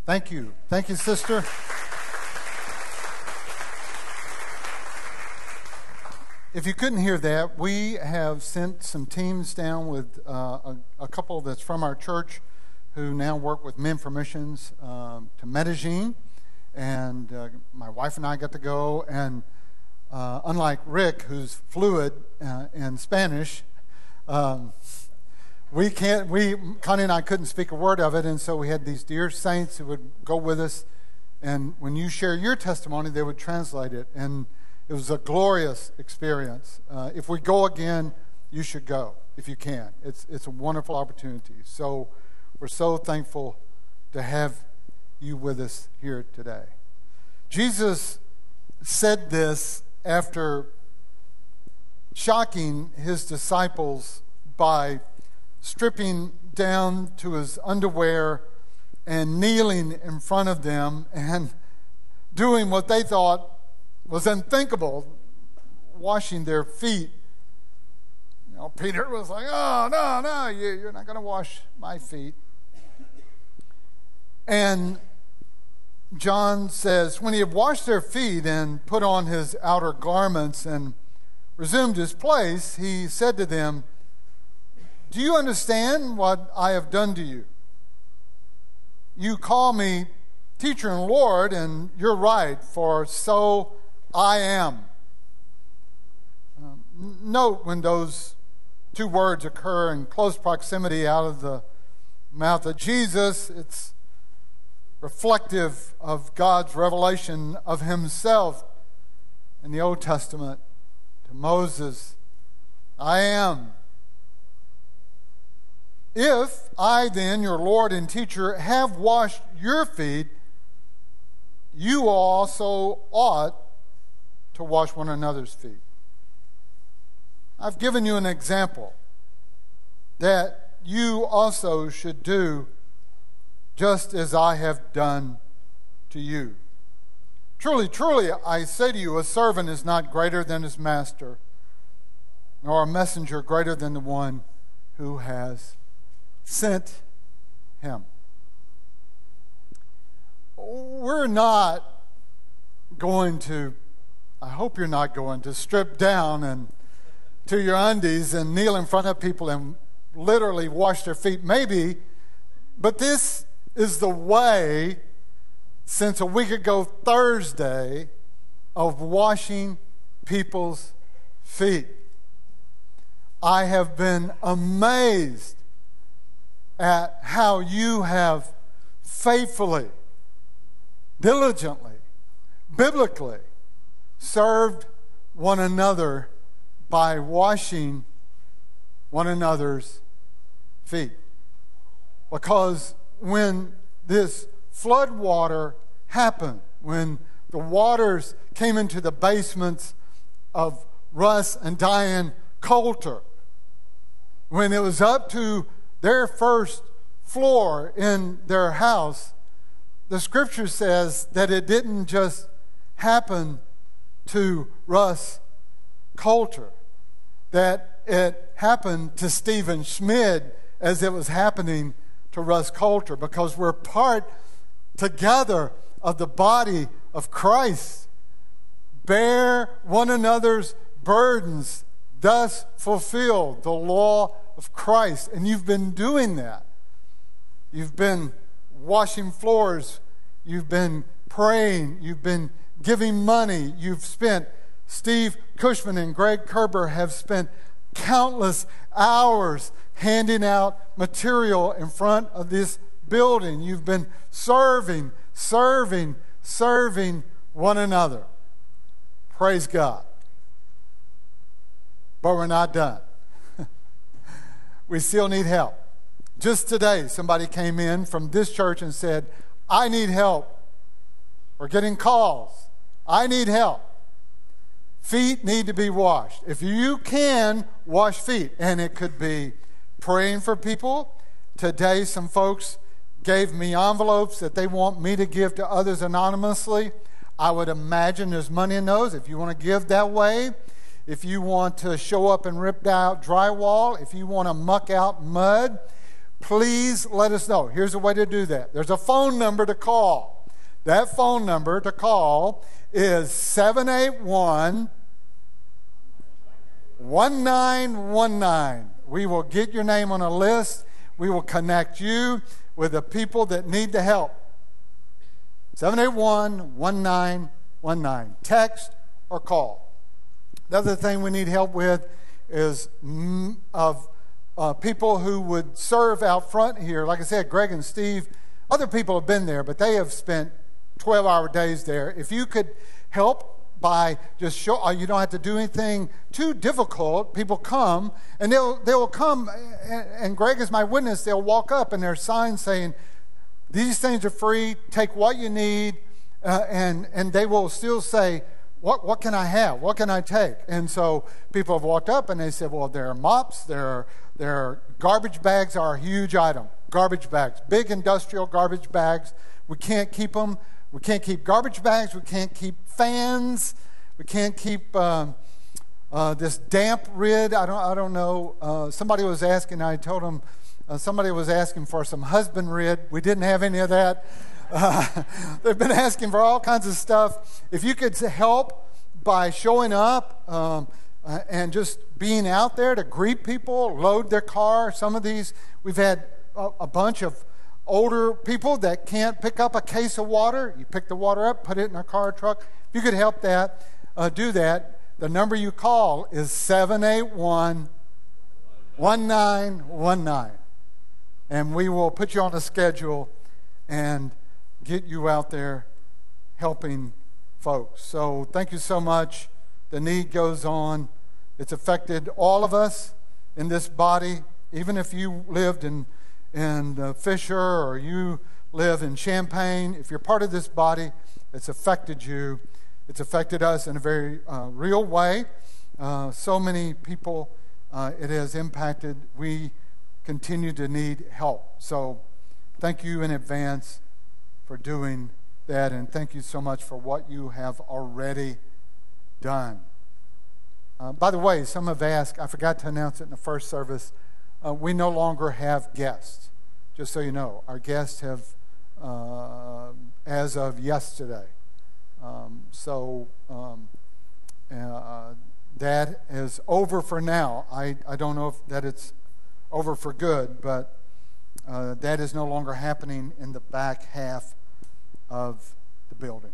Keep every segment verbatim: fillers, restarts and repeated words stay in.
Thank you. Thank you, sister. If you couldn't hear that, we have sent some teams down with uh, a, a couple that's from our church who now work with Men for Missions um, to Medellin. And uh, my wife and I got to go. And uh, unlike Rick, who's fluent uh, in Spanish, um, we can't. We Connie and I couldn't speak a word of it, and so we had these dear saints who would go with us. And when you share your testimony, they would translate it. And it was a glorious experience. Uh, if we go again, you should go if you can. It's it's a wonderful opportunity. So we're so thankful to have you with us here today. Jesus said this after shocking his disciples by stripping down to his underwear and kneeling in front of them and doing what they thought was unthinkable, washing their feet. You know, Peter was like, oh, no, no, you, you're not going to wash my feet. And John says, when he had washed their feet and put on his outer garments and resumed his place, he said to them, do you understand what I have done to you? You call me teacher and Lord, and you're right, for so I am. Um, note when those two words occur in close proximity out of the mouth of Jesus, it's reflective of God's revelation of himself in the Old Testament to Moses. I am. If I then, your Lord and teacher, have washed your feet, you also ought to wash one another's feet. I've given you an example that you also should do just as I have done to you. Truly, truly, I say to you, a servant is not greater than his master, nor a messenger greater than the one who has sent him. We're not going to, I hope you're not going to strip down and to your undies and kneel in front of people and literally wash their feet. Maybe, but this is the way since a week ago Thursday of washing people's feet. I have been amazed at how you have faithfully, diligently, biblically served one another by washing one another's feet. Because when this flood water happened, when the waters came into the basements of Russ and Diane Coulter, when it was up to their first floor in their house, the scripture says that it didn't just happen to Russ Coulter, that it happened to Stephen Schmid as it was happening to Russ Coulter, because we're part together of the body of Christ. Bear one another's burdens, thus fulfill the law of Christ. And you've been doing that. You've been washing floors. You've been praying. You've been giving money. You've spent, Steve Cushman and Greg Kerber have spent countless hours handing out material in front of this building. You've been serving, serving, serving one another. Praise God. But we're not done. We still need help. Just today, somebody came in from this church and said, I need help. We're getting calls. I need help. Feet need to be washed. If you can, wash feet. And it could be praying for people. Today, some folks gave me envelopes that they want me to give to others anonymously. I would imagine there's money in those. If you want to give that way, if you want to show up and rip out drywall, if you want to muck out mud, please let us know. Here's a way to do that. There's a phone number to call. That phone number to call is seven eight one, one nine one nine. We will get your name on a list. We will connect you with the people that need the help. seven eight one, one nine one nine. Text or call. The other thing we need help with is mm, of uh, people who would serve out front here. Like I said, Greg and Steve, other people have been there, but they have spent twelve-hour days there. If you could help by just show, you don't have to do anything too difficult. People come, and they'll they'll come, and, and Greg is my witness. They'll walk up, and there's signs saying, "These things are free. Take what you need," uh, and and they will still say, "What what can I have? What can I take?" And so people have walked up, and they said, "Well, there are mops. There are there are garbage bags are a huge item. Garbage bags, big industrial garbage bags. We can't keep them." We can't keep garbage bags. We can't keep fans. We can't keep um, uh, this damp rid. I don't. I don't know. Uh, somebody was asking. I told them. Uh, somebody was asking for some husband rid. We didn't have any of that. Uh, they've been asking for all kinds of stuff. If you could help by showing up um, uh, and just being out there to greet people, load their car. Some of these we've had a, a bunch of older people that can't pick up a case of water. You pick the water up, put it in a car or truck. If you could help that, uh, do that. The number you call is seven eight one, one nine one nine. And we will put you on a schedule and get you out there helping folks. So thank you so much. The need goes on. It's affected all of us in this body. Even if you lived in in uh, Fisher or you live in Champaign, if you're part of this body, it's affected you. It's affected us in a very uh, real way. Uh, so many people uh, it has impacted. We continue to need help. So thank you in advance for doing that, and thank you so much for what you have already done. Uh, by the way, some have asked, I forgot to announce it in the first service, Uh, we no longer have guests, just so you know. Our guests have, uh, as of yesterday. Um, so um, uh, that is over for now. I, I don't know if that it's over for good, but uh, that is no longer happening in the back half of the building.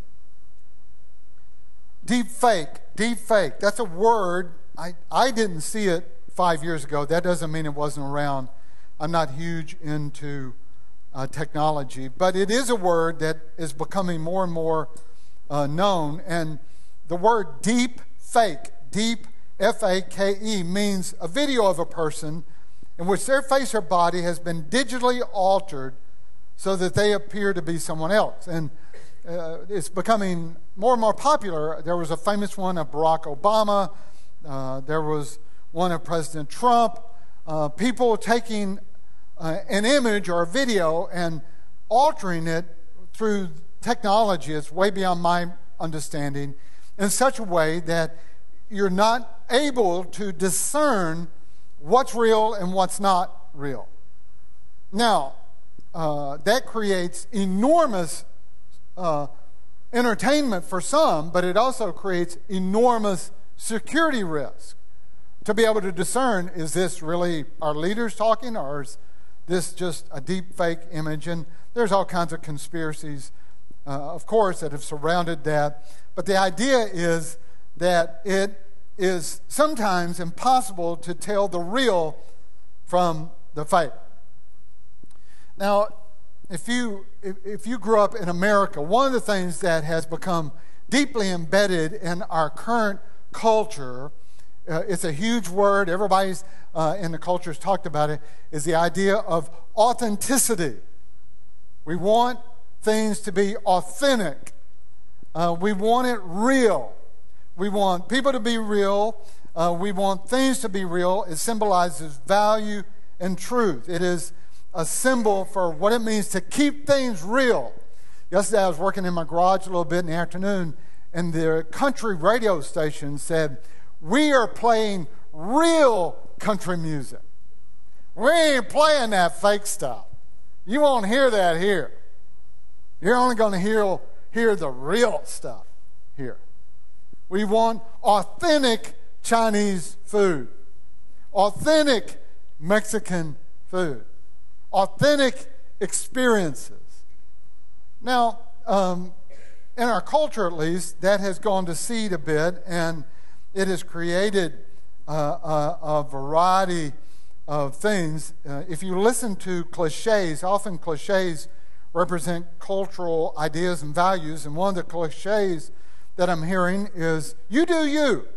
Deep fake, deep fake. That's a word. I, I didn't see it five years ago. That doesn't mean it wasn't around. I'm not huge into uh, technology, but it is a word that is becoming more and more uh, known. And the word deep fake, deep F A K E, means a video of a person in which their face or body has been digitally altered so that they appear to be someone else. And uh, it's becoming more and more popular. There was a famous one of Barack Obama. Uh, there was one of President Trump, uh, people taking uh, an image or a video and altering it through technology. It's way beyond my understanding, in such a way that you're not able to discern what's real and what's not real. Now, uh, that creates enormous uh, entertainment for some, but it also creates enormous security risk. To be able to discern, is this really our leaders talking, or is this just a deep fake image? And there's all kinds of conspiracies, uh, of course, that have surrounded that. But the idea is that it is sometimes impossible to tell the real from the fake. Now, if you if, if you grew up in America, one of the things that has become deeply embedded in our current culture, Uh, it's a huge word. Everybody's uh, in the culture has talked about it, is the idea of authenticity. We want things to be authentic. Uh, we want it real. We want people to be real. Uh, we want things to be real. It symbolizes value and truth. It is a symbol for what it means to keep things real. Yesterday I was working in my garage a little bit in the afternoon, and the country radio station said, "We are playing real country music." We ain't playing that fake stuff. You won't hear that here. You're only going to hear, hear the real stuff here. We want authentic Chinese food, authentic Mexican food, authentic experiences. Now, um, in our culture at least, that has gone to seed a bit, and it has created uh, a, a variety of things. Uh, if you listen to cliches, often cliches represent cultural ideas and values, and one of the cliches that I'm hearing is, you do you.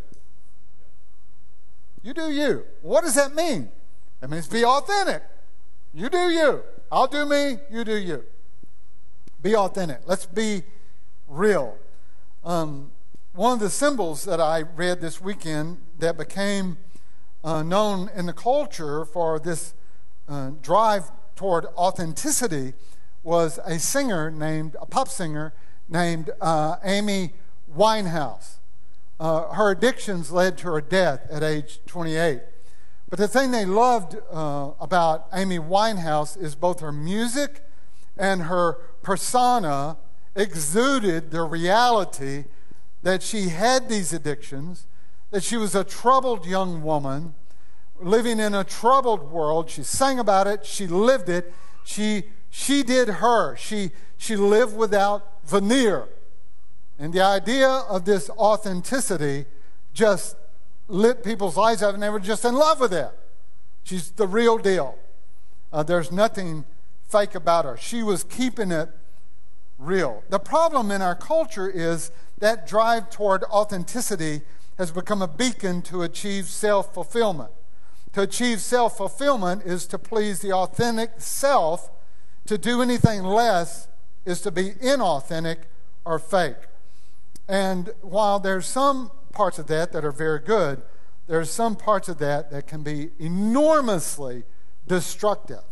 You do you. What does that mean? That means be authentic. You do you. I'll do me, you do you. Be authentic. Let's be real. Um, one of the symbols that I read this weekend that became uh, known in the culture for this uh, drive toward authenticity was a singer named, a pop singer named uh, Amy Winehouse. Uh, her addictions led to her death at age twenty-eight. But the thing they loved uh, about Amy Winehouse is both her music and her persona exuded the reality that she had these addictions, that she was a troubled young woman living in a troubled world. She sang about it. She lived it. She, she did her. She, she lived without veneer. And the idea of this authenticity just lit people's eyes up, and they were just in love with it. She's the real deal. Uh, there's nothing fake about her. She was keeping it real. The problem in our culture is that drive toward authenticity has become a beacon to achieve self-fulfillment. To achieve self-fulfillment is to please the authentic self. To do anything less is to be inauthentic or fake. And while there's some parts of that that are very good, there's some parts of that that can be enormously destructive.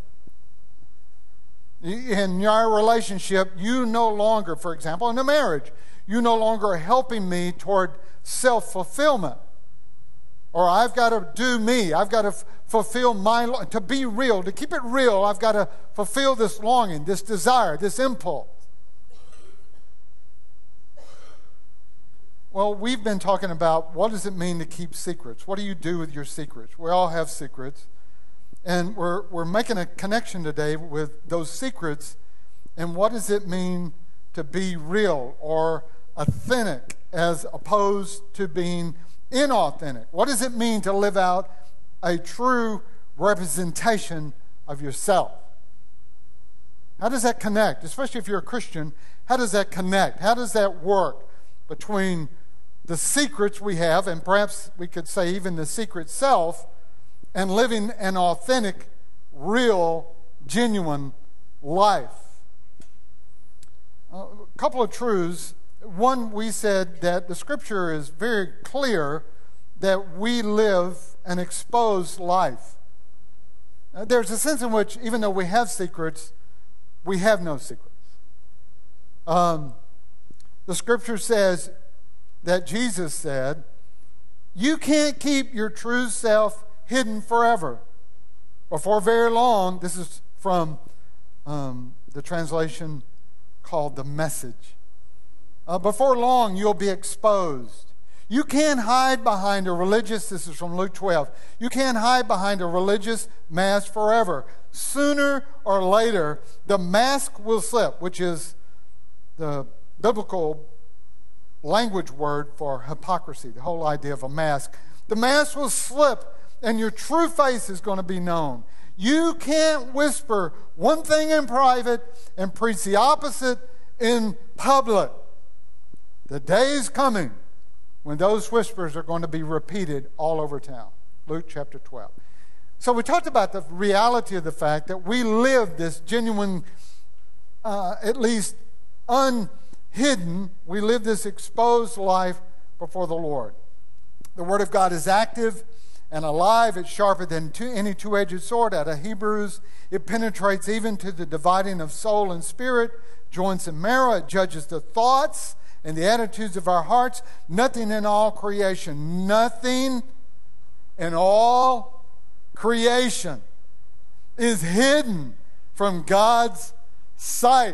In your relationship, you no longer, for example, in a marriage, you no longer are helping me toward self-fulfillment. Or I've got to do me. I've got to f- fulfill my, to be real, to keep it real, I've got to fulfill this longing, this desire, this impulse. Well, we've been talking about what does it mean to keep secrets? What do you do with your secrets? We all have secrets. And we're, we're making a connection today with those secrets and what does it mean to be real or authentic as opposed to being inauthentic? What does it mean to live out a true representation of yourself? How does that connect? Especially if you're a Christian, how does that connect? How does that work between the secrets we have, and perhaps we could say even the secret self, and living an authentic, real, genuine life? A couple of truths. One, we said that the Scripture is very clear that we live an exposed life. Uh, there's a sense in which, even though we have secrets, we have no secrets. Um, the Scripture says that Jesus said, you can't keep your true self hidden forever. Before very long, this is from um, the translation called The Message. Uh, before long, you'll be exposed. You can't hide behind a religious, this is from Luke twelve, you can't hide behind a religious mask forever. Sooner or later, the mask will slip, which is the biblical language word for hypocrisy, the whole idea of a mask. The mask will slip and your true face is going to be known. You can't whisper one thing in private and preach the opposite in public. The day is coming when those whispers are going to be repeated all over town. Luke chapter twelve. So we talked about the reality of the fact that we live this genuine, uh, at least unhidden, we live this exposed life before the Lord. The Word of God is active and alive. It's sharper than two, any two-edged sword. Out of Hebrews, it penetrates even to the dividing of soul and spirit, joints and marrow. It judges the thoughts and the attitudes of our hearts. Nothing in all creation, nothing in all creation is hidden from God's sight.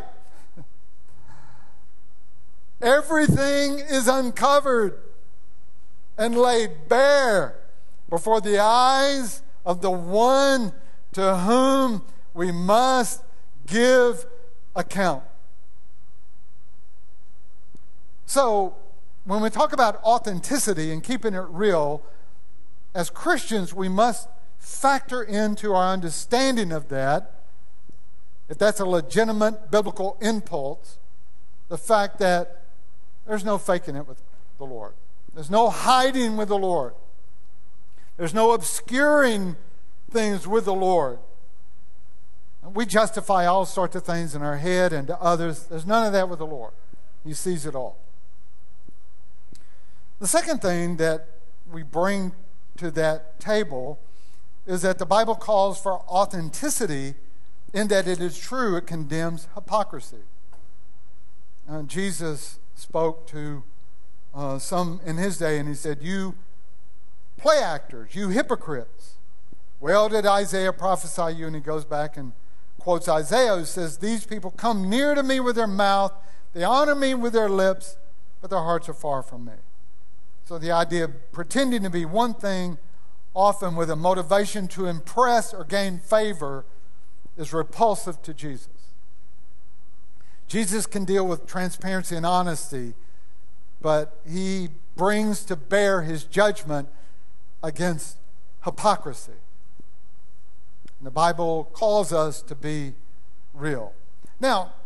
Everything is uncovered and laid bare before the eyes of the one to whom we must give account. So, when we talk about authenticity and keeping it real, as Christians, we must factor into our understanding of that, if that's a legitimate biblical impulse, the fact that there's no faking it with the Lord. There's no hiding with the Lord. There's no obscuring things with the Lord. We justify all sorts of things in our head and to others. There's none of that with the Lord. He sees it all. The second thing that we bring to that table is that the Bible calls for authenticity in that it is true, it condemns hypocrisy. Uh, Jesus spoke to uh, some in his day and he said, "You play actors, you hypocrites. Well did Isaiah prophesy you," and he goes back and quotes Isaiah, who says, "These people come near to me with their mouth, they honor me with their lips, but their hearts are far from me." So the idea of pretending to be one thing, often with a motivation to impress or gain favor, is repulsive to Jesus. Jesus can deal with transparency and honesty, but he brings to bear his judgment against hypocrisy. And the Bible calls us to be real. Now,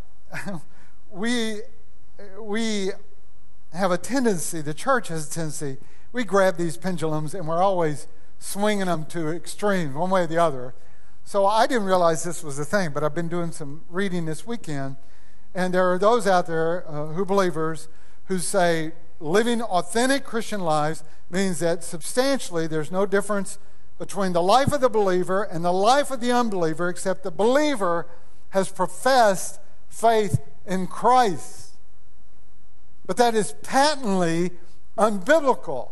we we have a tendency, the church has a tendency, we grab these pendulums and we're always swinging them to extremes, one way or the other. So I didn't realize this was a thing, but I've been doing some reading this weekend, and there are those out there uh, who believers who say living authentic Christian lives means that substantially there's no difference between the life of the believer and the life of the unbeliever, except the believer has professed faith in Christ. But that is patently unbiblical.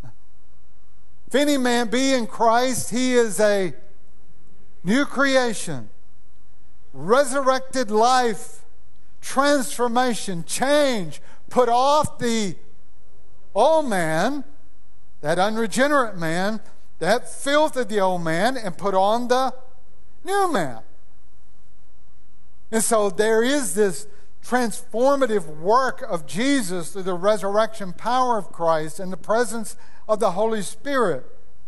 If any man be in Christ, he is a new creation, resurrected life, transformation, change. Put off the old man, that unregenerate man, that filth of the old man, and put on the new man. And so there is this transformative work of Jesus through the resurrection power of Christ and the presence of the Holy Spirit.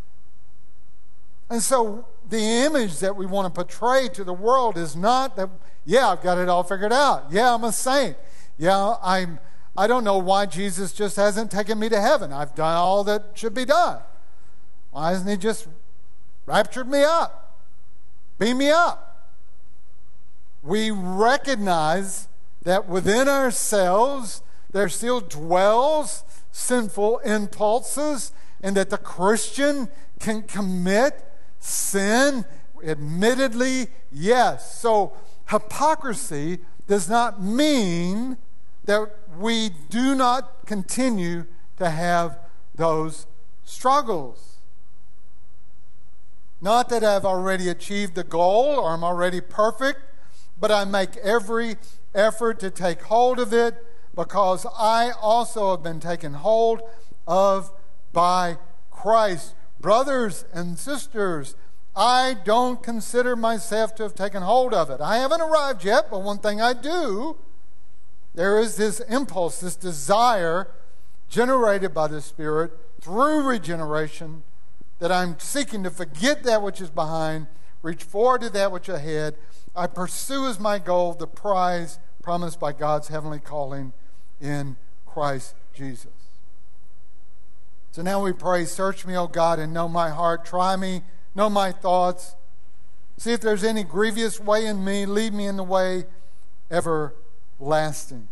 And so the image that we want to portray to the world is not that, yeah, I've got it all figured out. Yeah, I'm a saint. Yeah, I'm, I don't know why Jesus just hasn't taken me to heaven. I've done all that should be done. Why hasn't he just raptured me up? Beam me up? We recognize that within ourselves there still dwells sinful impulses, and that the Christian can commit sin, admittedly, yes. So hypocrisy does not mean that we do not continue to have those struggles. Not that I've already achieved the goal or I'm already perfect, but I make every effort to take hold of it, because I also have been taken hold of by Christ. Brothers and sisters, I don't consider myself to have taken hold of it. I haven't arrived yet, but one thing I do, there is this impulse, this desire generated by the Spirit through regeneration, that I'm seeking to forget that which is behind, reach forward to that which is ahead. I pursue as my goal the prize promised by God's heavenly calling in Christ Jesus. So now we pray, search me, O God, and know my heart. Try me, know my thoughts. See if there's any grievous way in me. Lead me in the way everlasting.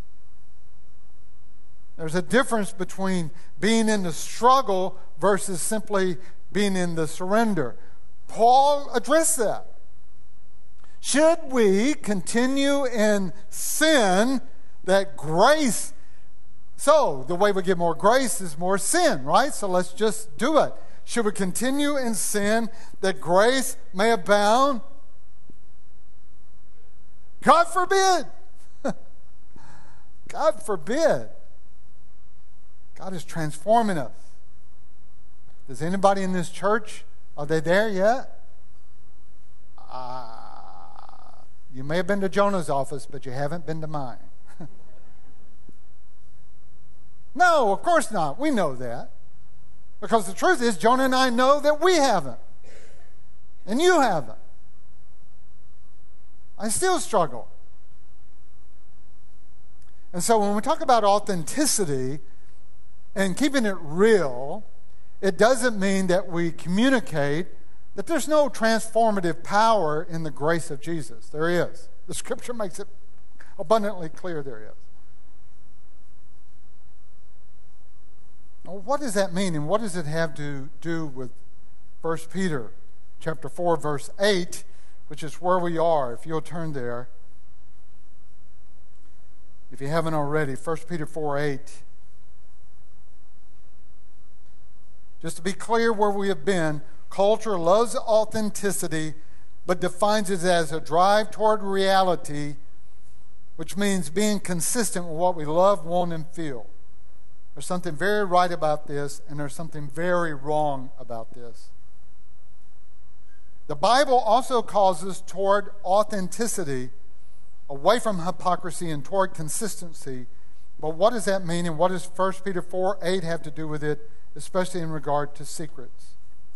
There's a difference between being in the struggle versus simply being in the surrender. Paul addressed that. Should we continue in sin that grace, so the way we get more grace is more sin, right? So let's just do it. Should we continue in sin that grace may abound? God forbid. God forbid. God is transforming us. Does anybody in this church, are they there yet? Uh, you may have been to Jonah's office, but you haven't been to mine. No, of course not. We know that. Because the truth is, Jonah and I know that we haven't. And you haven't. I still struggle. And so when we talk about authenticity and keeping it real, it doesn't mean that we communicate that there's no transformative power in the grace of Jesus. There is. The Scripture makes it abundantly clear there is. Well, what does that mean, and what does it have to do with First Peter chapter four, verse eight, which is where we are, if you'll turn there. If you haven't already, First Peter four, eight. Just to be clear where we have been, culture loves authenticity, but defines it as a drive toward reality, which means being consistent with what we love, want, and feel. There's something very right about this, and there's something very wrong about this. The Bible also calls us toward authenticity, away from hypocrisy and toward consistency. But what does that mean, and what does First Peter four, eight have to do with it, especially in regard to secrets?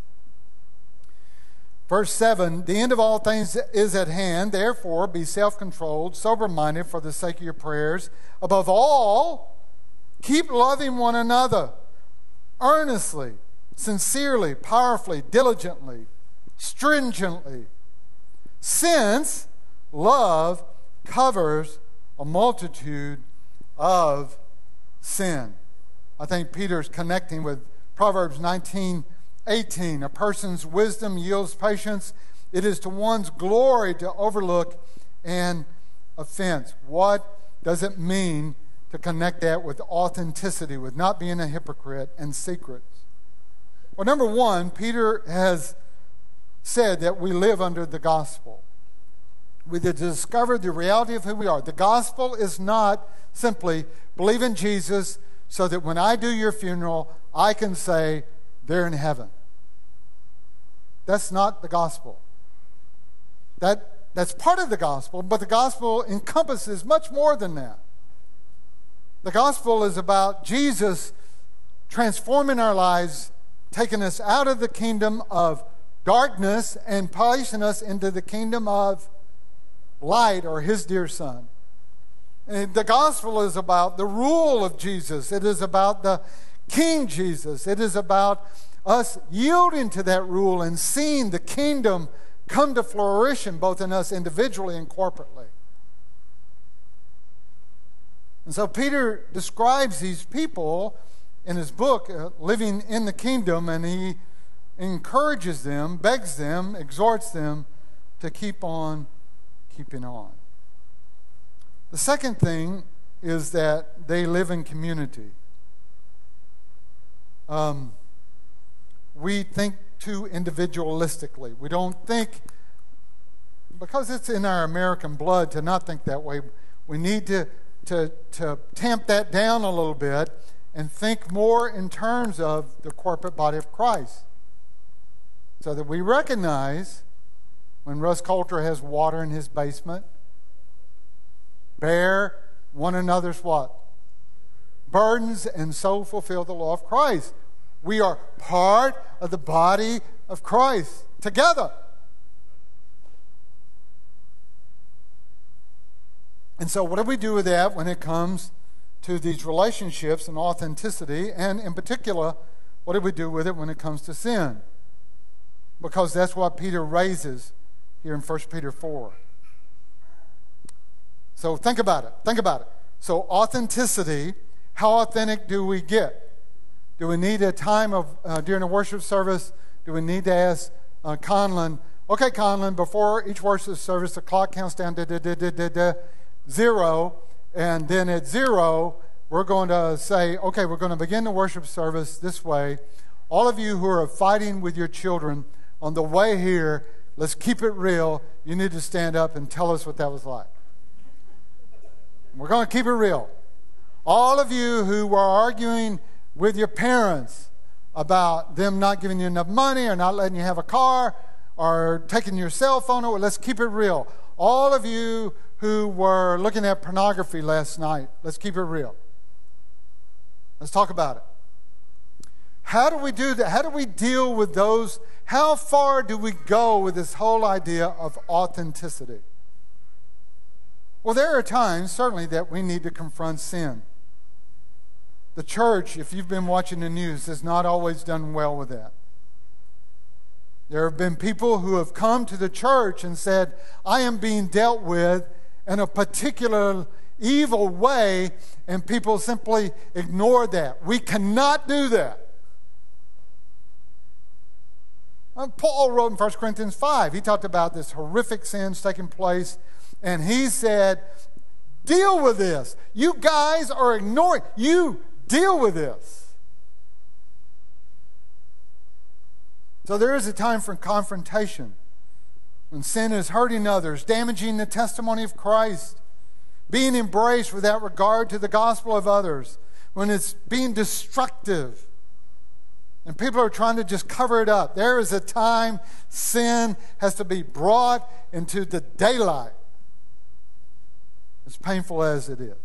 Verse seven, the end of all things is at hand. Therefore, be self-controlled, sober-minded for the sake of your prayers. Above all, keep loving one another earnestly, sincerely, powerfully, diligently, stringently, since love covers a multitude of sin. I think Peter's connecting with Proverbs nineteen eighteen. A person's wisdom yields patience. It is to one's glory to overlook an offense. What does it mean to connect that with authenticity, with not being a hypocrite, and secrets? Well, number one, Peter has said that we live under the gospel. We discover the reality of who we are. The gospel is not simply believe in Jesus so that when I do your funeral, I can say they're in heaven. That's not the gospel. That, that's part of the gospel, but the gospel encompasses much more than that. The gospel is about Jesus transforming our lives, taking us out of the kingdom of darkness and placing us into the kingdom of light, or his dear Son. And the gospel is about the rule of Jesus. It is about the King Jesus. It is about us yielding to that rule and seeing the kingdom come to fruition both in us individually and corporately. And so Peter describes these people in his book, uh, living in the kingdom, and he encourages them, begs them, exhorts them to keep on keeping on. The second thing is that they live in community. Um, we think too individualistically. We don't think, because it's in our American blood to not think that way, we need to, to, to tamp that down a little bit and think more in terms of the corporate body of Christ. So that we recognize when Russ Coulter has water in his basement, bear one another's what? Burdens, and so fulfill the law of Christ. We are part of the body of Christ together. And so what do we do with that when it comes to these relationships and authenticity? And in particular, what do we do with it when it comes to sin? Because that's what Peter raises here in First Peter four. So think about it. Think about it. So authenticity, how authentic do we get? Do we need a time of uh, during a worship service? Do we need to ask uh, Conlon, okay, Conlon, before each worship service, the clock counts down to, to, to, to, to, to zero, and then at zero, we're going to say, okay, we're going to begin the worship service this way. All of you who are fighting with your children on the way here, let's keep it real. You need to stand up and tell us what that was like. We're going to keep it real. All of you who were arguing with your parents about them not giving you enough money or not letting you have a car or taking your cell phone away, let's keep it real. All of you who were looking at pornography last night, let's keep it real. Let's talk about it. How do we do that? How do we deal with those? How far do we go with this whole idea of authenticity? Well, there are times, certainly, that we need to confront sin. The church, if you've been watching the news, has not always done well with that. There have been people who have come to the church and said, I am being dealt with in a particular evil way, and people simply ignore that. We cannot do that. Paul wrote in First Corinthians five, he talked about this horrific sins taking place, and he said, deal with this. You guys are ignoring. You deal with this. So there is a time for confrontation when sin is hurting others, damaging the testimony of Christ, being embraced without regard to the gospel of others, when it's being destructive and people are trying to just cover it up. There is a time sin has to be brought into the daylight, as painful as it is.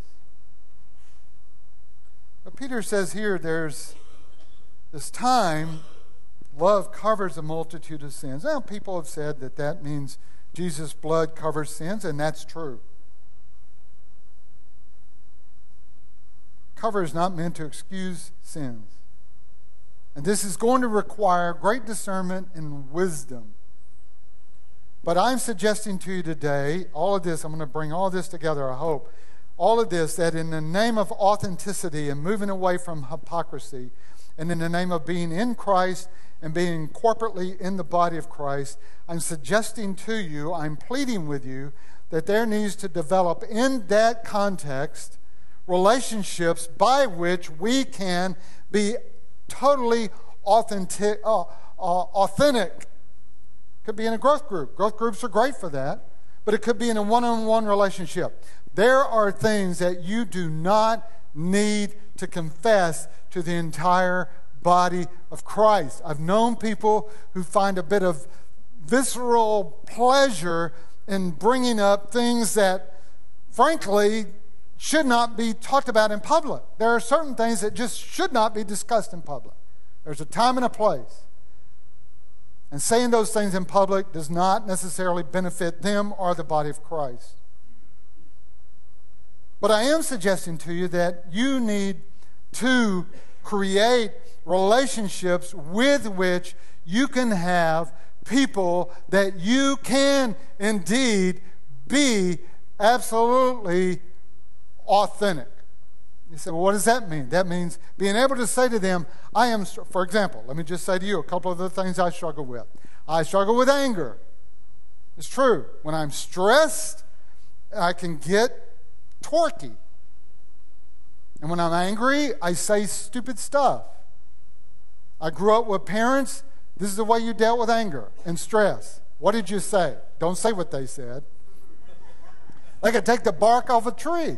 But Peter says here there's this time, love covers a multitude of sins. Now, people have said that that means Jesus' blood covers sins, and that's true. Cover is not meant to excuse sins. And this is going to require great discernment and wisdom. But I'm suggesting to you today, all of this, I'm going to bring all this together, I hope, all of this, that in the name of authenticity and moving away from hypocrisy, and in the name of being in Christ and being corporately in the body of Christ, I'm suggesting to you, I'm pleading with you, that there needs to develop in that context relationships by which we can be totally authentic, uh, uh, authentic. Could be in a growth group. Growth groups are great for that. But it could be in a one-on-one relationship. There are things that you do not need to confess to the entire body of Christ. I've known people who find a bit of visceral pleasure in bringing up things that, frankly, should not be talked about in public. There are certain things that just should not be discussed in public. There's a time and a place. And saying those things in public does not necessarily benefit them or the body of Christ. But I am suggesting to you that you need to create relationships with which you can have people that you can indeed be absolutely authentic. You say, well, what does that mean? That means being able to say to them, I am, for example, let me just say to you a couple of the things I struggle with. I struggle with anger. It's true. When I'm stressed, I can get torquey. And when I'm angry, I say stupid stuff. I grew up with parents, this is the way you dealt with anger and stress. What did you say? Don't say what they said. They could take the bark off a tree.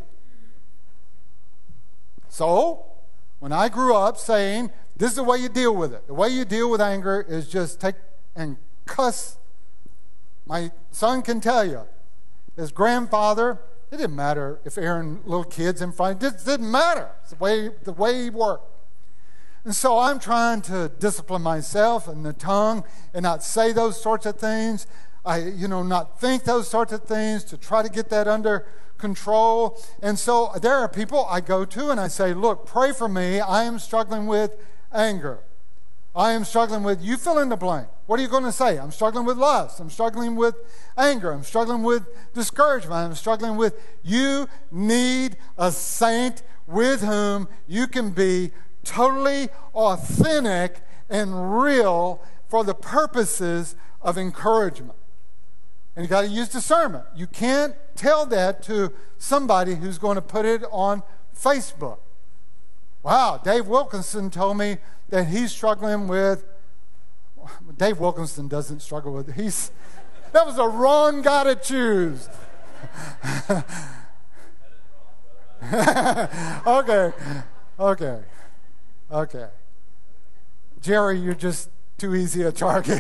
So, when I grew up saying, this is the way you deal with it. The way you deal with anger is just take and cuss. My son can tell you, his grandfather, it didn't matter if Aaron, little kids in front, it didn't matter. It's the way, the way he worked. And so I'm trying to discipline myself and the tongue and not say those sorts of things. I, you know, not think those sorts of things, to try to get that under control. And so there are people I go to and I say, look, pray for me. I am struggling with anger. I am struggling with, you fill in the blank. What are you going to say? I'm struggling with lust. I'm struggling with anger. I'm struggling with discouragement. I'm struggling with, you need a saint with whom you can be totally authentic and real for the purposes of encouragement. And you got to use discernment. You can't tell that to somebody who's going to put it on Facebook. Wow, Dave Wilkinson told me that he's struggling with, Dave Wilkinson doesn't struggle with, he's, that was the wrong guy to choose. Okay. Okay. Okay. Jerry, you're just too easy a target.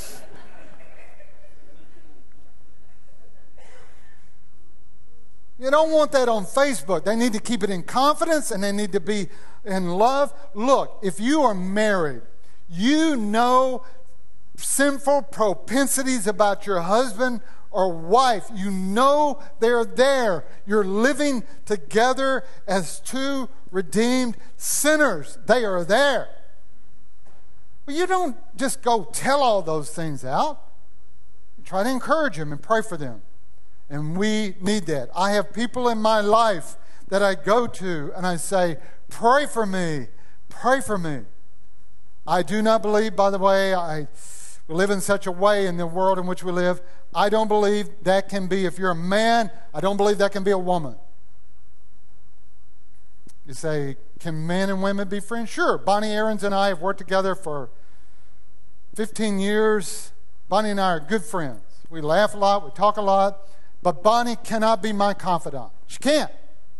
You don't want that on Facebook. They need to keep it in confidence and they need to be in love. Look, if you are married, you know sinful propensities about your husband or wife. You know they're there. You're living together as two redeemed sinners. They are there. But you don't just go tell all those things out. You try to encourage them and pray for them. And we need that. I have people in my life that I go to and I say, pray for me, pray for me. I do not believe, by the way, I live in such a way in the world in which we live, I don't believe that can be, if you're a man, I don't believe that can be a woman. You say, can men and women be friends? Sure. Bonnie Aarons and I have worked together for fifteen years. Bonnie and I are good friends. We laugh a lot, we talk a lot. But Bonnie cannot be my confidant. She can't.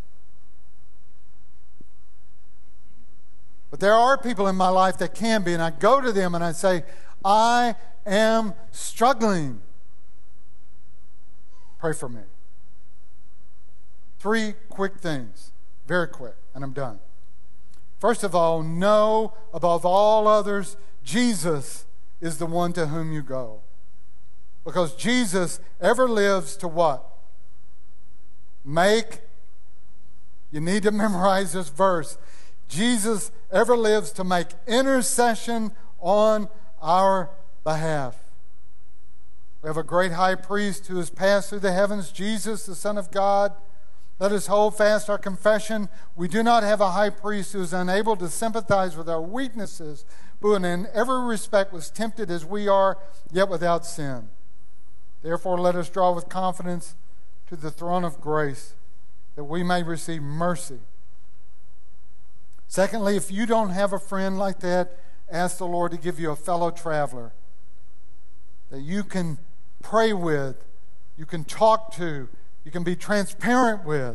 But there are people in my life that can be, and I go to them and I say, I am struggling. Pray for me. Three quick things, very quick, and I'm done. First of all, know above all others, Jesus is the one to whom you go. Because Jesus ever lives to what? Make, you need to memorize this verse. Jesus ever lives to make intercession on our behalf. We have a great high priest who has passed through the heavens, Jesus, the Son of God. Let us hold fast our confession. We do not have a high priest who is unable to sympathize with our weaknesses, but in every respect was tempted as we are, yet without sin. Therefore, let us draw with confidence to the throne of grace, that we may receive mercy. Secondly, if you don't have a friend like that, ask the Lord to give you a fellow traveler that you can pray with, you can talk to, you can be transparent with.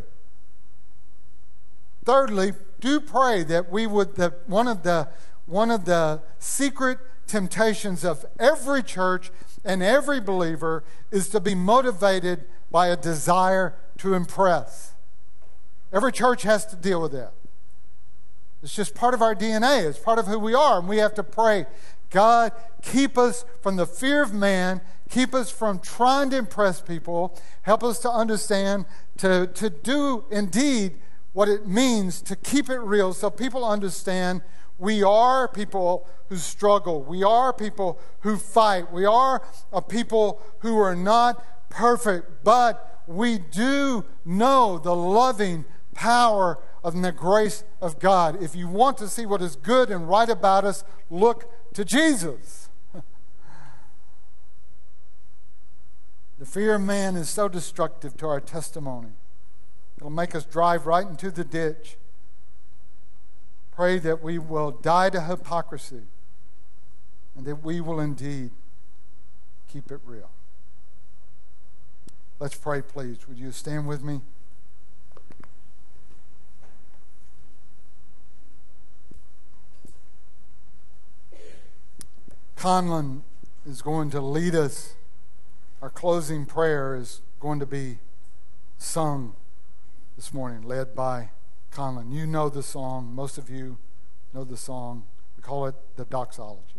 Thirdly, do pray that we would, that one of the, one of the secret temptations of every church and every believer is to be motivated by a desire to impress. Every church has to deal with that. It's just part of our D N A. It's part of who we are. And we have to pray, God, keep us from the fear of man. Keep us from trying to impress people. Help us to understand, to, to do indeed what it means to keep it real so people understand we are people who struggle. We are people who fight. We are a people who are not perfect, but we do know the loving power of the grace of God. If you want to see what is good and right about us, look to Jesus. The fear of man is so destructive to our testimony. It'll make us drive right into the ditch. Pray that we will die to hypocrisy and that we will indeed keep it real. Let's pray, please. Would you stand with me? Conlon is going to lead us. Our closing prayer is going to be sung this morning, led by Conlon. You know the song. Most of you know the song. We call it the doxology.